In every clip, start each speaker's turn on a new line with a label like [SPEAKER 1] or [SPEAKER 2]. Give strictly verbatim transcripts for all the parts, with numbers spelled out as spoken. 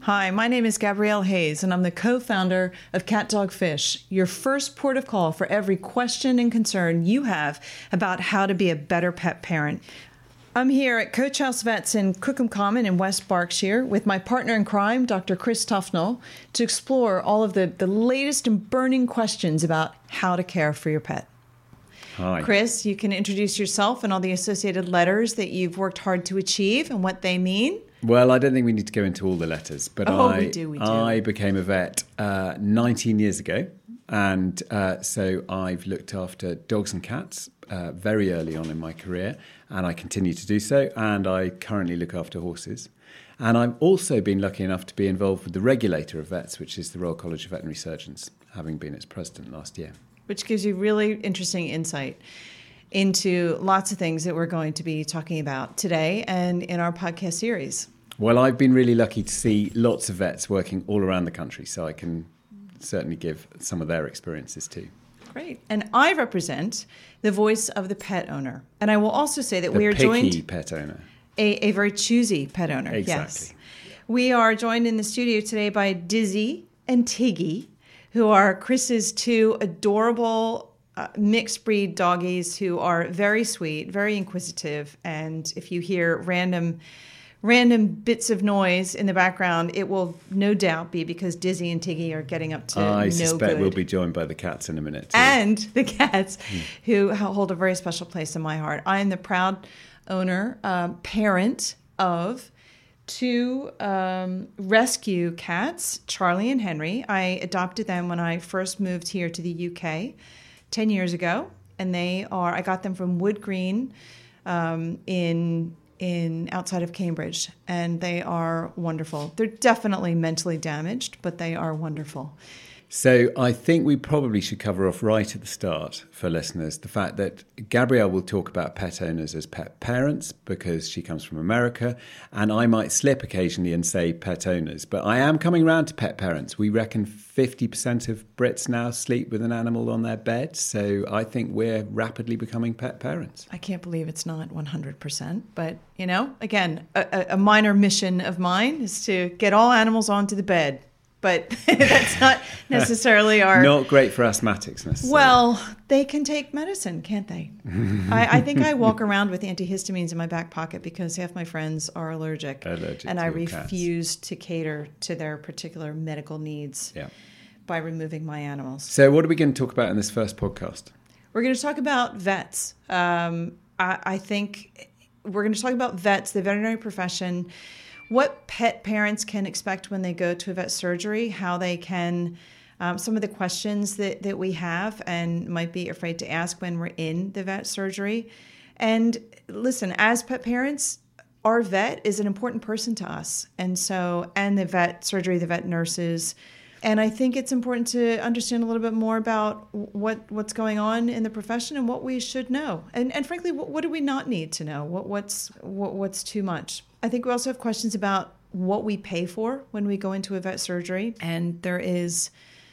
[SPEAKER 1] Hi, my name is Gabrielle Hayes, and I'm the co-founder of Cat Dog Fish, your first port of call for every question and concern you have about how to be a better pet parent. I'm here at Coach House Vets in Cookham Common in West Berkshire with my partner in crime, Doctor Chris Tufnell, to explore all of the, the latest and burning questions about how to care for your pet.
[SPEAKER 2] Hi.
[SPEAKER 1] Chris, you can introduce yourself and all the associated letters that you've worked hard to achieve and what they mean.
[SPEAKER 2] Well, I don't think we need to go into all the letters, but
[SPEAKER 1] oh,
[SPEAKER 2] I,
[SPEAKER 1] we do, we do.
[SPEAKER 2] I became a vet uh, nineteen years ago. And uh, so I've looked after dogs and cats uh, very early on in my career, and I continue to do so. And I currently look after horses. And I've also been lucky enough to be involved with the regulator of vets, which is the Royal College of Veterinary Surgeons, having been its president last year.
[SPEAKER 1] Which gives you really interesting insight into lots of things that we're going to be talking about today and in our podcast series.
[SPEAKER 2] Well, I've been really lucky to see lots of vets working all around the country, so I can certainly give some of their experiences too.
[SPEAKER 1] Great. And I represent the voice of the pet owner. And I will also say that
[SPEAKER 2] the
[SPEAKER 1] we are
[SPEAKER 2] picky
[SPEAKER 1] joined...
[SPEAKER 2] pet owner.
[SPEAKER 1] A, a very choosy pet owner,
[SPEAKER 2] exactly.
[SPEAKER 1] Yes. We are joined in the studio today by Dizzy and Tiggy, who are Chris's two adorable uh, mixed breed doggies who are very sweet, very inquisitive. And if you hear random random bits of noise in the background, it will no doubt be because Dizzy and Tiggy are getting up to
[SPEAKER 2] I
[SPEAKER 1] no good.
[SPEAKER 2] I suspect we'll be joined by the cats in a minute too.
[SPEAKER 1] And the cats, mm. who hold a very special place in my heart. I am the proud owner, um, parent of two um, rescue cats, Charlie and Henry. I adopted them when I first moved here to the U K ten years ago. And they are, I got them from Wood Green um, in... in outside of Cambridge, and they are wonderful. They're definitely mentally damaged, but they are wonderful.
[SPEAKER 2] So I think we probably should cover off right at the start for listeners the fact that Gabrielle will talk about pet owners as pet parents because she comes from America, and I might slip occasionally and say pet owners, but I am coming around to pet parents. We reckon fifty percent of Brits now sleep with an animal on their bed, so I think we're rapidly becoming pet parents.
[SPEAKER 1] I can't believe it's not one hundred percent, but, you know, again, a, a minor mission of mine is to get all animals onto the bed. But that's not necessarily our...
[SPEAKER 2] Not great for asthmatics, necessarily.
[SPEAKER 1] Well, they can take medicine, can't they? I, I think I walk around with antihistamines in my back pocket because half my friends are allergic.
[SPEAKER 2] Allergic
[SPEAKER 1] and
[SPEAKER 2] to
[SPEAKER 1] I
[SPEAKER 2] your
[SPEAKER 1] refuse
[SPEAKER 2] cats.
[SPEAKER 1] to cater to their particular medical needs
[SPEAKER 2] yeah.
[SPEAKER 1] by removing my animals.
[SPEAKER 2] So what are we going to talk about in this first podcast?
[SPEAKER 1] We're going to talk about vets. Um, I, I think we're going to talk about vets, the veterinary profession, what pet parents can expect when they go to a vet surgery, how they can, um, some of the questions that, that we have and might be afraid to ask when we're in the vet surgery. And listen, as pet parents, our vet is an important person to us. And so, and the vet surgery, the vet nurses. And I think it's important to understand a little bit more about what, what's going on in the profession and what we should know. And, and frankly, what, what do we not need to know? What, what's, what, what's too much? I think we also have questions about what we pay for when we go into a vet surgery. And there is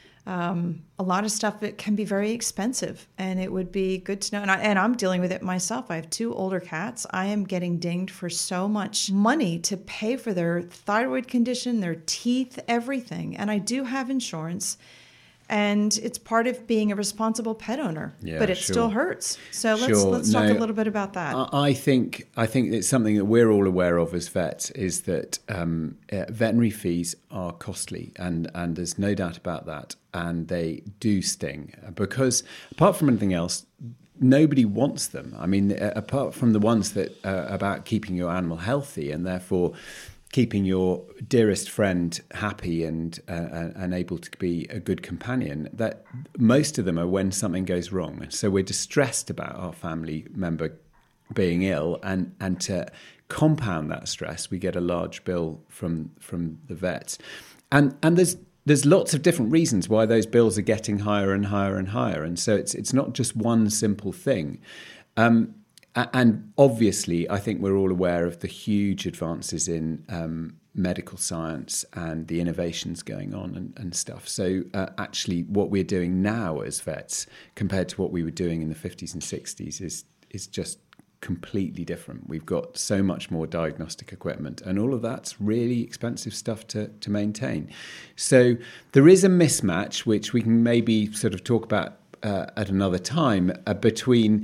[SPEAKER 1] um, a lot of stuff that can be very expensive. And it would be good to know. And, I, and I'm dealing with it myself. I have two older cats. I am getting dinged for so much money to pay for their thyroid condition, their teeth, everything. And I do have insurance. And it's part of being a responsible pet owner,
[SPEAKER 2] yeah,
[SPEAKER 1] but it
[SPEAKER 2] sure.
[SPEAKER 1] still hurts. So let's
[SPEAKER 2] sure.
[SPEAKER 1] let's
[SPEAKER 2] no,
[SPEAKER 1] talk a little bit about that.
[SPEAKER 2] I think I think it's something that we're all aware of as vets is that um, uh, veterinary fees are costly, and, and there's no doubt about that. And they do sting because, apart from anything else, nobody wants them. I mean, uh, apart from the ones that uh, about keeping your animal healthy and therefore keeping your dearest friend happy and uh, and able to be a good companion, that most of them are when something goes wrong. So we're distressed about our family member being ill, and, and to compound that stress, we get a large bill from from the vets. And and there's there's lots of different reasons why those bills are getting higher and higher and higher. And so it's it's not just one simple thing. Um, And obviously, I think we're all aware of the huge advances in um, medical science and the innovations going on and, and stuff. So uh, actually, what we're doing now as vets compared to what we were doing in the fifties and sixties is is just completely different. We've got so much more diagnostic equipment, and all of that's really expensive stuff to, to maintain. So there is a mismatch, which we can maybe sort of talk about uh, at another time, uh, between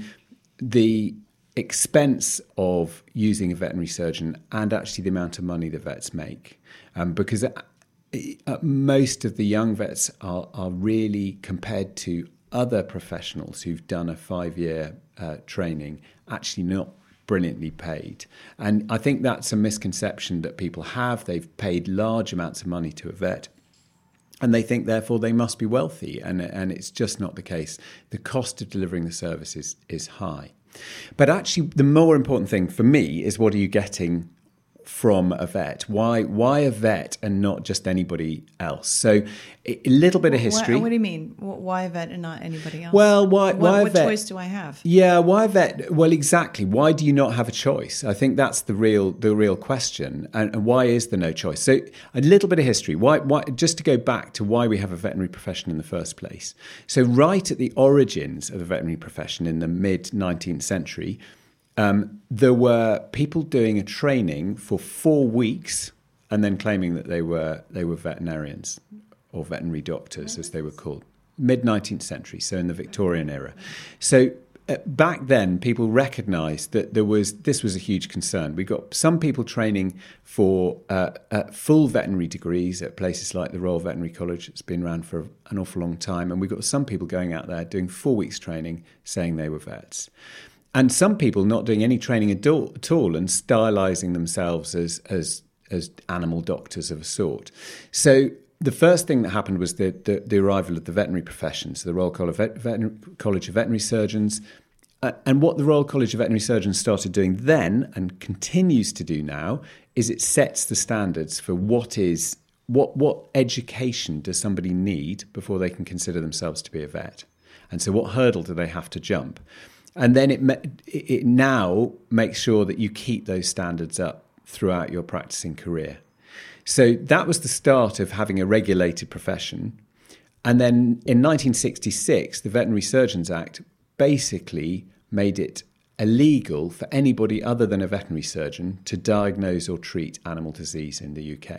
[SPEAKER 2] the expense of using a veterinary surgeon and actually the amount of money the vets make. Um, because uh, uh, most of the young vets are, are really, compared to other professionals who've done a five-year uh, training, actually not brilliantly paid. And I think that's a misconception that people have. They've paid large amounts of money to a vet, and they think, therefore, they must be wealthy. And, and it's just not the case. The cost of delivering the service is, is high. But actually, the more important thing for me is, what are you getting from a vet? Why why a vet and not just anybody else? So a, a little bit of history.
[SPEAKER 1] What, what do you mean? Why a vet and not anybody else?
[SPEAKER 2] Well, why,
[SPEAKER 1] what,
[SPEAKER 2] why
[SPEAKER 1] what
[SPEAKER 2] a vet?
[SPEAKER 1] choice do I have?
[SPEAKER 2] Yeah, why a vet? Well, exactly. Why do you not have a choice? I think that's the real the real question. And, and why is there no choice? So a little bit of history. Why, why? Just to go back to why we have a veterinary profession in the first place. So right at the origins of the veterinary profession in the mid nineteenth century, Um, there were people doing a training for four weeks and then claiming that they were they were veterinarians or veterinary doctors, as they were called. mid nineteenth century, so in the Victorian era. So uh, back then, people recognised that there was this was a huge concern. We got some people training for uh, uh, full veterinary degrees at places like the Royal Veterinary College. It's been around for an awful long time, and we got some people going out there doing four weeks training, saying they were vets. And some people not doing any training at all, at all and stylising themselves as, as as animal doctors of a sort. So the first thing that happened was the, the, the arrival of the veterinary profession, so the Royal College of, Vet, College of Veterinary Surgeons. Uh, and what the Royal College of Veterinary Surgeons started doing then, and continues to do now, is it sets the standards for what is what what education does somebody need before they can consider themselves to be a vet. And so what hurdle do they have to jump? And then it it now makes sure that you keep those standards up throughout your practicing career. So that was the start of having a regulated profession. And then in nineteen sixty-six, the Veterinary Surgeons Act basically made it illegal for anybody other than a veterinary surgeon to diagnose or treat animal disease in the U K.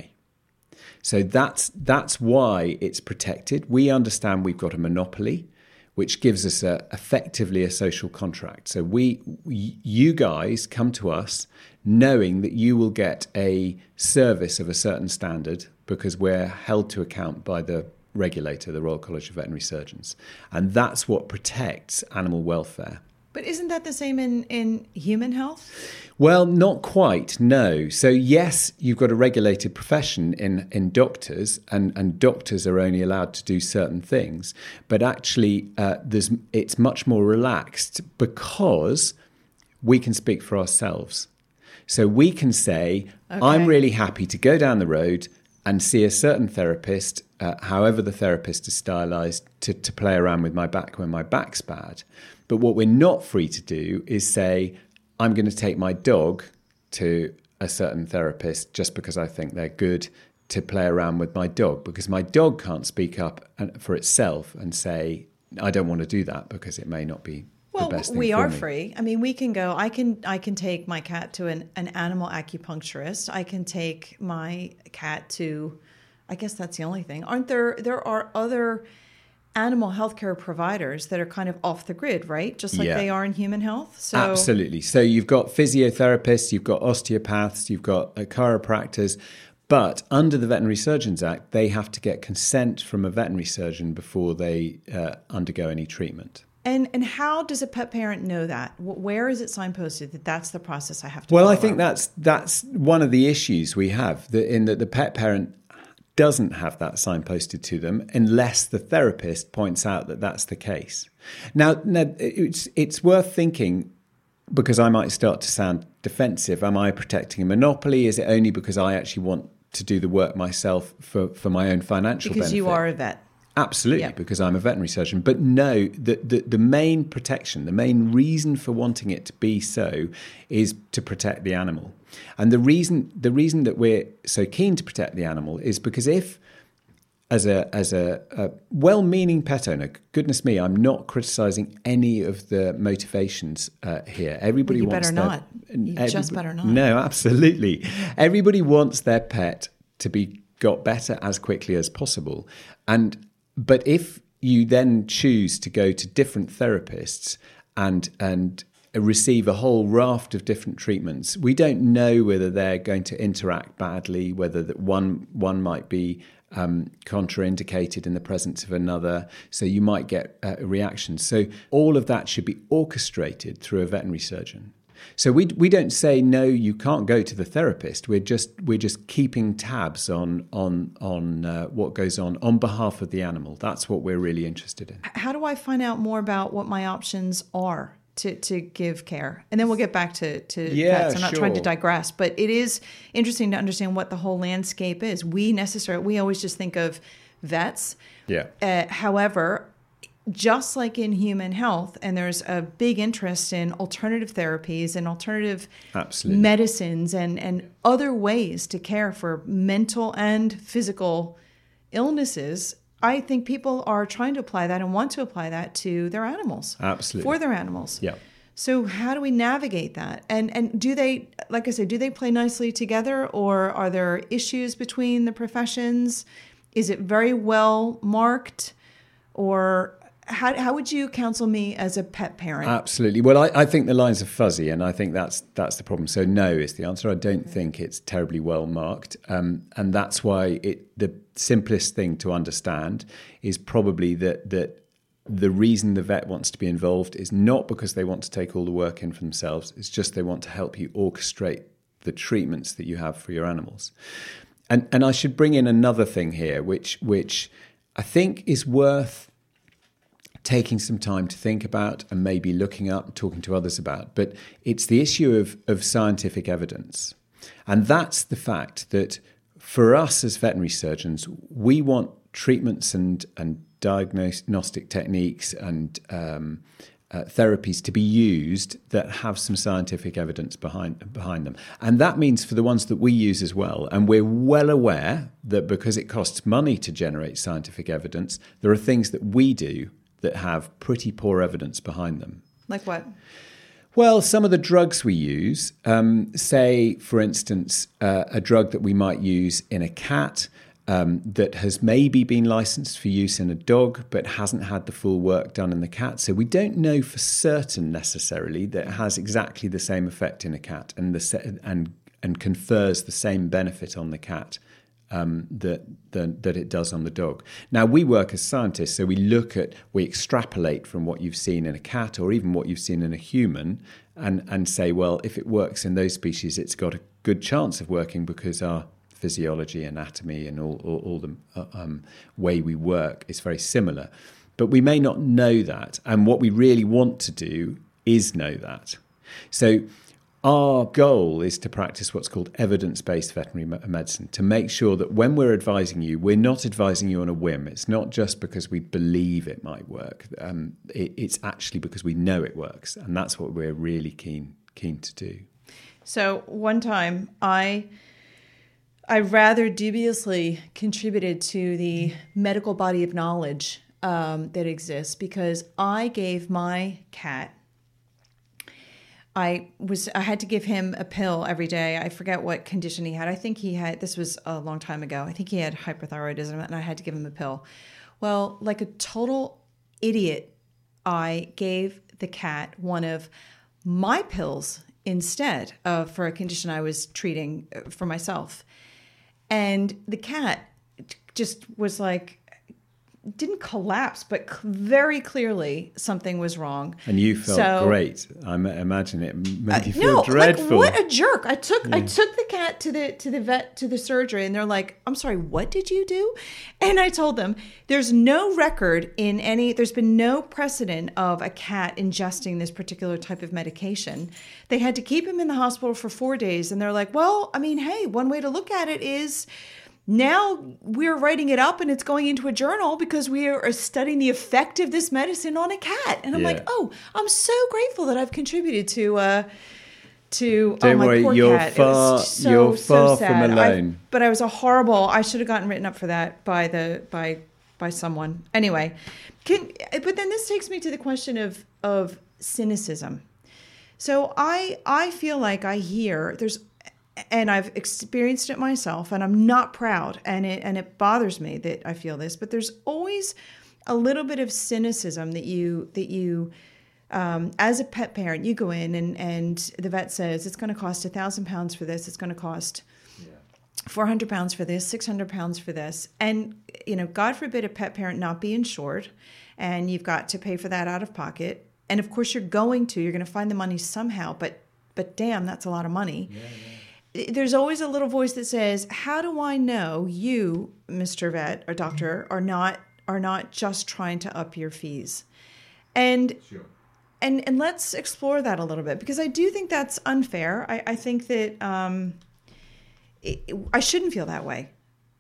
[SPEAKER 2] So that's that's why it's protected. We understand we've got a monopoly, which gives us a, effectively a social contract. So we, you guys come to us knowing that you will get a service of a certain standard because we're held to account by the regulator, the Royal College of Veterinary Surgeons. And that's what protects animal welfare.
[SPEAKER 1] But isn't that the same in, in human health?
[SPEAKER 2] Well, not quite, no. So yes, you've got a regulated profession in, in doctors, and, and doctors are only allowed to do certain things. But actually, uh, there's it's much more relaxed because we can speak for ourselves. So we can say, okay, I'm really happy to go down the road and see a certain therapist, uh, however the therapist is stylized, to, to play around with my back when my back's bad. But what we're not free to do is say, I'm going to take my dog to a certain therapist just because I think they're good to play around with my dog, because my dog can't speak up for itself and say, I don't want to do that because it may not be
[SPEAKER 1] well,
[SPEAKER 2] the best thing
[SPEAKER 1] we
[SPEAKER 2] for
[SPEAKER 1] are
[SPEAKER 2] me.
[SPEAKER 1] free. I mean, we can go, I can I can take my cat to an, an animal acupuncturist. I can take my cat to, I guess that's the only thing. Aren't there, there are other animal healthcare providers that are kind of off the grid, right? Just like
[SPEAKER 2] yeah.
[SPEAKER 1] they are in human health. So
[SPEAKER 2] absolutely. So you've got physiotherapists, you've got osteopaths, you've got uh, chiropractors, but under the Veterinary Surgeons Act, they have to get consent from a veterinary surgeon before they uh, undergo any treatment.
[SPEAKER 1] And and how does a pet parent know that? Where is it signposted that that's the process I have to
[SPEAKER 2] Well,
[SPEAKER 1] follow?
[SPEAKER 2] I think that's that's one of the issues we have, that in that the pet parent doesn't have that signposted to them unless the therapist points out that that's the case. Now, now it's it's worth thinking, because I might start to sound defensive. Am I protecting a monopoly? Is it only because I actually want to do the work myself for, for my own financial
[SPEAKER 1] because
[SPEAKER 2] benefit?
[SPEAKER 1] You are a vet.
[SPEAKER 2] Absolutely,
[SPEAKER 1] yeah.
[SPEAKER 2] because I'm a veterinary surgeon. But no, the, the, the main protection, the main reason for wanting it to be so is to protect the animal. And the reason the reason that we're so keen to protect the animal is because if as a as a, a well-meaning pet owner, goodness me, I'm not criticising any of the motivations uh, here. Everybody
[SPEAKER 1] well, you
[SPEAKER 2] wants
[SPEAKER 1] better
[SPEAKER 2] their,
[SPEAKER 1] not. You just better not.
[SPEAKER 2] No, absolutely. Everybody wants their pet to be got better as quickly as possible. And but if you then choose to go to different therapists and and receive a whole raft of different treatments, we don't know whether they're going to interact badly, whether that one one might be um, contraindicated in the presence of another, so you might get uh, reactions. So all of that should be orchestrated through a veterinary surgeon. So we we don't say no, you can't go to the therapist. We're just we're just keeping tabs on on on uh, what goes on on behalf of the animal. That's what we're really interested in.
[SPEAKER 1] How do I find out more about what my options are to to give care? And then we'll get back to to
[SPEAKER 2] yeah,
[SPEAKER 1] vets. I'm not
[SPEAKER 2] sure.
[SPEAKER 1] trying to digress, but it is interesting to understand what the whole landscape is. We necessarily we always just think of vets.
[SPEAKER 2] Yeah.
[SPEAKER 1] Uh, however, just like in human health, and there's a big interest in alternative therapies and alternative
[SPEAKER 2] Absolutely.
[SPEAKER 1] medicines and, and other ways to care for mental and physical illnesses, I think people are trying to apply that and want to apply that to their animals.
[SPEAKER 2] Absolutely.
[SPEAKER 1] For their animals.
[SPEAKER 2] Yeah.
[SPEAKER 1] So how do we navigate that? And and do they, like I said, do they play nicely together, or are there issues between the professions? Is it very well marked? Or How how would you counsel me as a pet parent?
[SPEAKER 2] Absolutely. Well, I, I think the lines are fuzzy, and I think that's that's the problem. So no is the answer. I don't think it's terribly well marked, um, and that's why it the simplest thing to understand is probably that that the reason the vet wants to be involved is not because they want to take all the work in for themselves. It's just they want to help you orchestrate the treatments that you have for your animals. And and I should bring in another thing here, which which I think is worth taking some time to think about and maybe looking up and talking to others about. But it's the issue of, of scientific evidence. And that's the fact that for us as veterinary surgeons, we want treatments and, and diagnostic techniques and um, uh, therapies to be used that have some scientific evidence behind behind them. And that means for the ones that we use as well. And we're well aware that because it costs money to generate scientific evidence, there are things that we do that have pretty poor evidence behind them.
[SPEAKER 1] Like what?
[SPEAKER 2] Well, some of the drugs we use, um, say, for instance, uh, a drug that we might use in a cat um, that has maybe been licensed for use in a dog but hasn't had the full work done in the cat. So we don't know for certain necessarily that it has exactly the same effect in a cat and the se- and and confers the same benefit on the cat Um, that, that that it does on the dog. Now, we work as scientists, so we look at, we extrapolate from what you've seen in a cat or even what you've seen in a human and, and say, well, if it works in those species, it's got a good chance of working because our physiology, anatomy, and all, all, all the uh, um, way we work is very similar. But we may not know that, and what we really want to do is know that. So our goal is to practice what's called evidence-based veterinary medicine, to make sure that when we're advising you, we're not advising you on a whim. It's not just because we believe it might work. Um, it, it's actually because we know it works, and that's what we're really keen keen to do.
[SPEAKER 1] So one time, I I rather dubiously contributed to the medical body of knowledge um, that exists because I gave my cat. I was I had to give him a pill every day. I forget what condition he had. I think he had, this was a long time ago. I think he had hyperthyroidism and I had to give him a pill. Well, like a total idiot, I gave the cat one of my pills instead of for a condition I was treating for myself. And the cat just was like, didn't collapse, but very clearly something was wrong.
[SPEAKER 2] And you felt
[SPEAKER 1] so,
[SPEAKER 2] great. I imagine it made you feel
[SPEAKER 1] no,
[SPEAKER 2] dreadful.
[SPEAKER 1] Like, what a jerk! I took
[SPEAKER 2] yeah.
[SPEAKER 1] I took the cat to the to the vet to the surgery, and they're like, "I'm sorry, what did you do?" And I told them, "There's no record in any. There's been no precedent of a cat ingesting this particular type of medication. They had to keep him in the hospital for four days, and they're like, well, I mean, hey, one way to look at it is." Now we're writing it up and it's going into a journal because we are studying the effect of this medicine on a cat. And I'm
[SPEAKER 2] yeah.
[SPEAKER 1] like, oh, I'm so grateful that I've contributed to uh, to
[SPEAKER 2] Don't
[SPEAKER 1] oh, my
[SPEAKER 2] worry,
[SPEAKER 1] poor
[SPEAKER 2] you're
[SPEAKER 1] cat.
[SPEAKER 2] far-
[SPEAKER 1] it was so,
[SPEAKER 2] you're
[SPEAKER 1] so
[SPEAKER 2] far
[SPEAKER 1] sad.
[SPEAKER 2] from alone.
[SPEAKER 1] I, but I was a horrible. I should have gotten written up for that by the by by someone. Anyway, can but then this takes me to the question of of cynicism. So I I feel like I hear there's, and I've experienced it myself, and I'm not proud, and it and it bothers me that I feel this, but there's always a little bit of cynicism that you that you um, as a pet parent, you go in and, and the vet says it's going to cost a thousand pounds for this, it's going to cost yeah. four hundred pounds for this, six hundred pounds for this, and you know, God forbid a pet parent not be insured, and you've got to pay for that out of pocket. And of course, you're going to, you're going to find the money somehow, but but damn, that's a lot of money. Yeah, yeah. There's always a little voice that says, how do I know you, Mister Vet or Doctor, are not are not just trying to up your fees? And sure. and and let's explore that a little bit, because I do think that's unfair. I, I think that um, it, it, I shouldn't feel that way.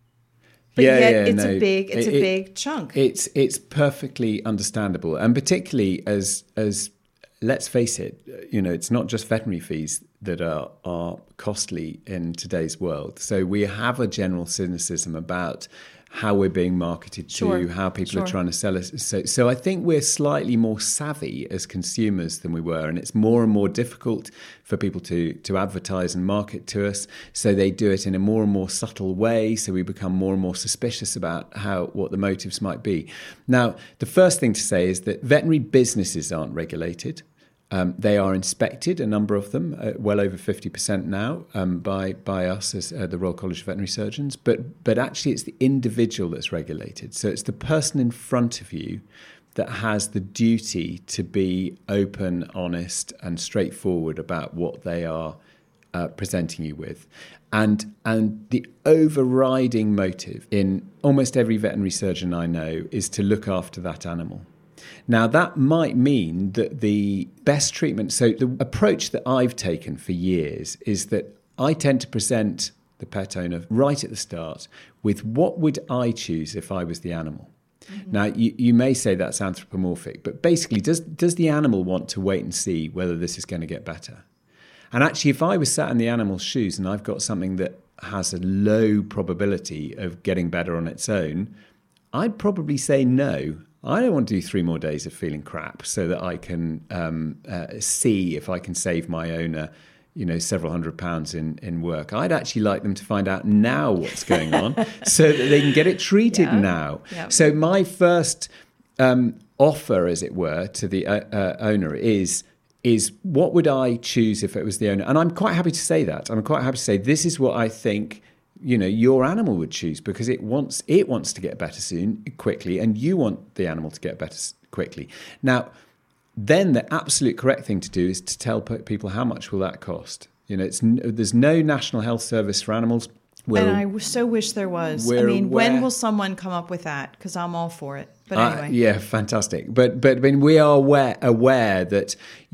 [SPEAKER 1] But
[SPEAKER 2] yeah,
[SPEAKER 1] yet
[SPEAKER 2] yeah,
[SPEAKER 1] it's
[SPEAKER 2] no.
[SPEAKER 1] a big it's
[SPEAKER 2] it,
[SPEAKER 1] a big chunk.
[SPEAKER 2] It's it's perfectly understandable, and particularly as as let's face it, you know, it's not just veterinary fees that are are costly in today's world. So we have a general cynicism about how we're being marketed to,
[SPEAKER 1] sure.
[SPEAKER 2] how people
[SPEAKER 1] sure.
[SPEAKER 2] are trying to sell us. So, so I think we're slightly more savvy as consumers than we were, and it's more and more difficult for people to to advertise and market to us. So they do it in a more and more subtle way. So we become more and more suspicious about how what the motives might be. Now, the first thing to say is that veterinary businesses aren't regulated. Um, they are inspected, a number of them, uh, well over fifty percent now, um, by by us as uh, the Royal College of Veterinary Surgeons. But but actually, it's the individual that's regulated. So it's the person in front of you that has the duty to be open, honest, and straightforward about what they are uh, presenting you with. And and the overriding motive in almost every veterinary surgeon I know is to look after that animal. Now, that might mean that the best treatment, so the approach that I've taken for years is that I tend to present the pet owner right at the start with what would I choose if I was the animal. Mm-hmm. Now, you, you may say that's anthropomorphic, but basically, does does the animal want to wait and see whether this is going to get better? And actually, if I was sat in the animal's shoes and I've got something that has a low probability of getting better on its own, I'd probably say no. I don't want to do three more days of feeling crap so that I can um, uh, see if I can save my owner, you know, several hundred pounds in, in work. I'd actually like them to find out now what's going on so that they can get it treated yeah. now. Yep. So my first um, offer, as it were, to the uh, uh, owner is, is what would I choose if it was the owner? And I'm quite happy to say that. I'm quite happy to say this is what I think, you know, your animal would choose, because it wants it wants to get better soon, quickly, and you want the animal to get better quickly. Now, then the absolute correct thing to do is to tell people how much will that cost. You know, it's there's no National Health Service for animals.
[SPEAKER 1] We're, and I so wish there was. I mean, aware. When will someone come up with that? Because I'm all for it. But anyway, uh,
[SPEAKER 2] yeah, fantastic. But but I mean, we are aware aware that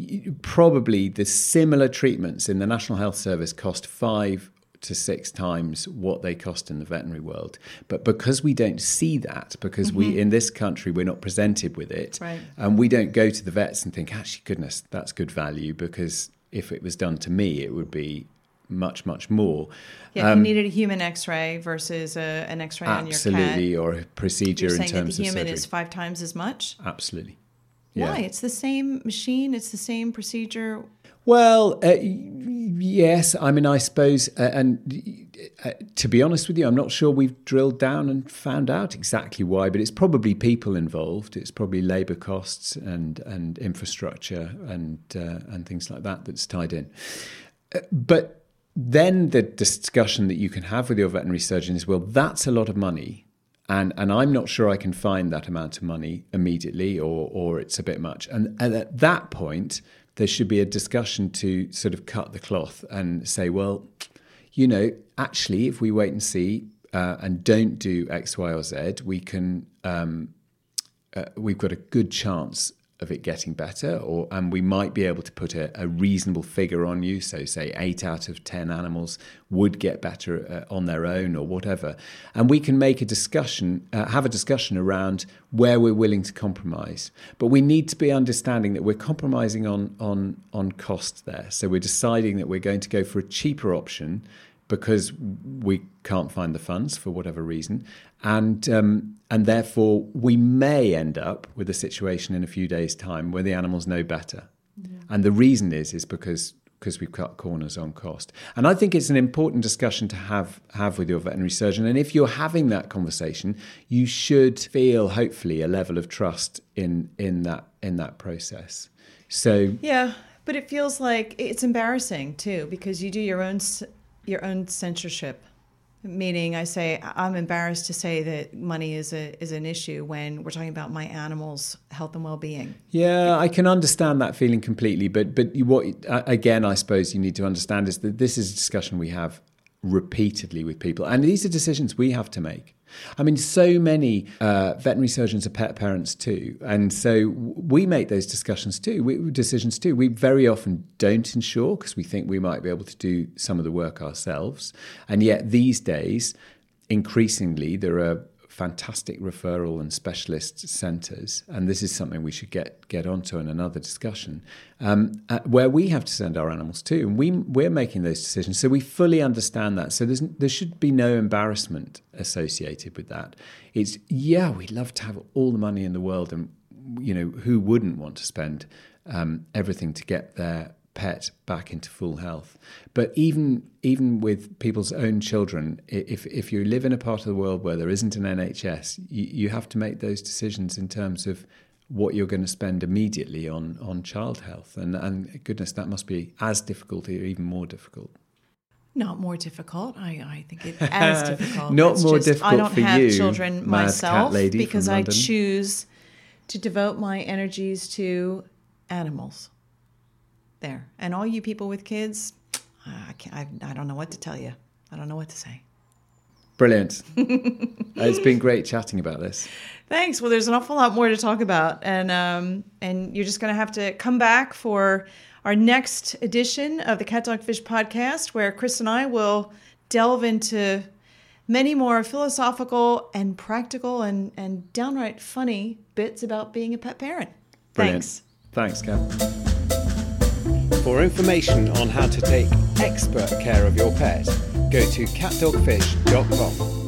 [SPEAKER 2] probably the similar treatments in the National Health Service cost five to six times what they cost in the veterinary world. But because we don't see that, because mm-hmm. we in this country, we're not presented with it,
[SPEAKER 1] right.
[SPEAKER 2] and we don't go to the vets and think, actually, goodness, that's good value, because if it was done to me, it would be much, much more.
[SPEAKER 1] Yeah, um, you needed a human X-ray versus a, an X-ray on your cat.
[SPEAKER 2] Absolutely, or a procedure
[SPEAKER 1] You're
[SPEAKER 2] in terms of surgery.
[SPEAKER 1] You're saying that the human is five times as much?
[SPEAKER 2] Absolutely.
[SPEAKER 1] Yeah. Why? It's the same machine, it's the same procedure.
[SPEAKER 2] Well, uh, yes. I mean, I suppose, uh, and uh, to be honest with you, I'm not sure we've drilled down and found out exactly why, but it's probably people involved. It's probably labour costs and and infrastructure and uh, and things like that that's tied in. Uh, but then the discussion that you can have with your veterinary surgeon is, well, that's a lot of money. And and I'm not sure I can find that amount of money immediately, or or it's a bit much. And, and at that point, there should be a discussion to sort of cut the cloth and say, well, you know, actually, if we wait and see uh, and don't do X, Y, or Z, we can um, uh, we've got a good chance of it getting better, or and we might be able to put a, a reasonable figure on you. So say eight out of ten animals would get better uh, on their own or whatever. And we can make a discussion, uh, have a discussion around where we're willing to compromise. But we need to be understanding that we're compromising on, on, on cost there. So we're deciding that we're going to go for a cheaper option because we can't find the funds for whatever reason. And um, and therefore, we may end up with a situation in a few days' time where the animals know better. Yeah. And the reason is, is because because we've cut corners on cost. And I think it's an important discussion to have, have with your veterinary surgeon. And if you're having that conversation, you should feel, hopefully, a level of trust in in that in that process. So
[SPEAKER 1] yeah, but it feels like it's embarrassing, too, because you do your own your own censorship. Meaning, I say, I'm embarrassed to say that money is a is an issue when we're talking about my animals' health and well-being.
[SPEAKER 2] Yeah, I can understand that feeling completely. But but what again, I suppose you need to understand is that this is a discussion we have repeatedly with people, and these are decisions we have to make. I mean, so many uh, veterinary surgeons are pet parents too, and so we make those discussions too, we, decisions too. We very often don't insure because we think we might be able to do some of the work ourselves, and yet these days, increasingly, there are fantastic referral and specialist centres, and this is something we should get get onto in another discussion, um, uh, where we have to send our animals to, and we we're making those decisions, so we fully understand that. So there's there should be no embarrassment associated with that. It's yeah, we'd love to have all the money in the world, and you know who wouldn't want to spend um, everything to get their pet back into full health. But even even with people's own children, if if you live in a part of the world where there isn't an N H S, you, you have to make those decisions in terms of what you're going to spend immediately on on child health. And and goodness, that must be as difficult or even more difficult.
[SPEAKER 1] Not more difficult. I, I think it's as difficult.
[SPEAKER 2] Not
[SPEAKER 1] it's
[SPEAKER 2] more
[SPEAKER 1] just,
[SPEAKER 2] difficult
[SPEAKER 1] I don't
[SPEAKER 2] for
[SPEAKER 1] have
[SPEAKER 2] you,
[SPEAKER 1] children
[SPEAKER 2] mad
[SPEAKER 1] myself
[SPEAKER 2] cat lady
[SPEAKER 1] because
[SPEAKER 2] from
[SPEAKER 1] I
[SPEAKER 2] London.
[SPEAKER 1] choose to devote my energies to animals. There. And all you people with kids, I can't, I, I don't know what to tell you. I don't know what to say.
[SPEAKER 2] Brilliant. It's been great chatting about this.
[SPEAKER 1] Thanks. Well, there's an awful lot more to talk about. And um, and you're just going to have to come back for our next edition of the Cat Dog Fish podcast, where Chris and I will delve into many more philosophical and practical and, and downright funny bits about being a pet parent.
[SPEAKER 2] Brilliant.
[SPEAKER 1] Thanks.
[SPEAKER 2] Thanks, Kat. For information on how to take expert care of your pet, go to cat dog fish dot com.